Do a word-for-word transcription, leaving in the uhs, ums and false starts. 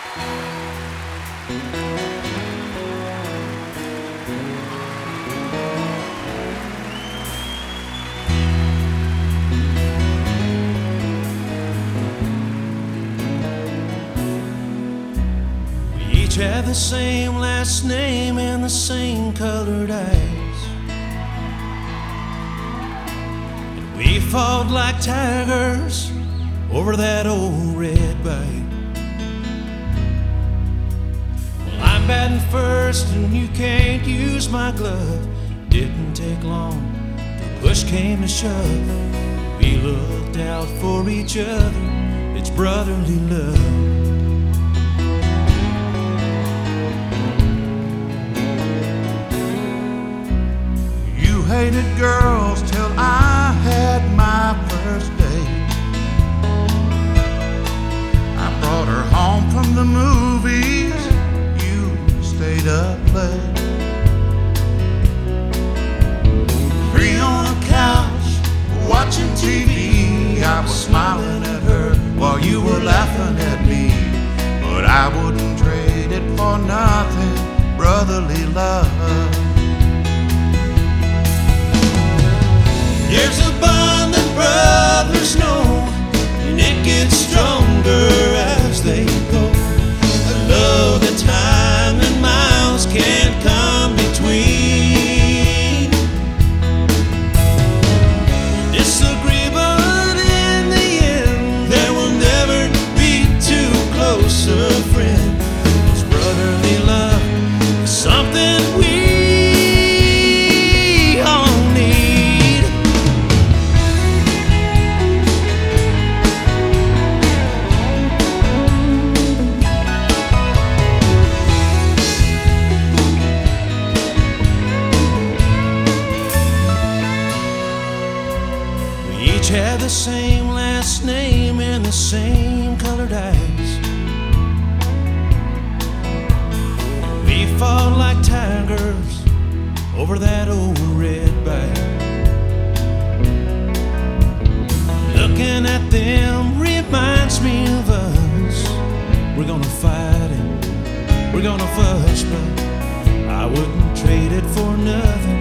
Each had the same last name and the same colored eyes, and we fought like tigers over that old red bike. Well, I'm batting first and you can't use my glove. Didn't take long, the push came to shove. We looked out for each other, it's brotherly love. Hated girls till I had my first date. I brought her home from the movies, you stayed up late. Free on the couch, watching T V, I was smiling at her while you were laughing at me. But I wouldn't trade it for nothing, brotherly love. There's a bond that brothers know, and it gets stronger as they go. A love that time and miles can't come between. Disagree, but in the end, there will never be too close a friend. 'Cause brotherly love is something we had the same last name and the same colored eyes. We fought like tigers over that old red bike. Looking at them reminds me of us. We're gonna fight and we're gonna fuss, but I wouldn't trade it for nothing.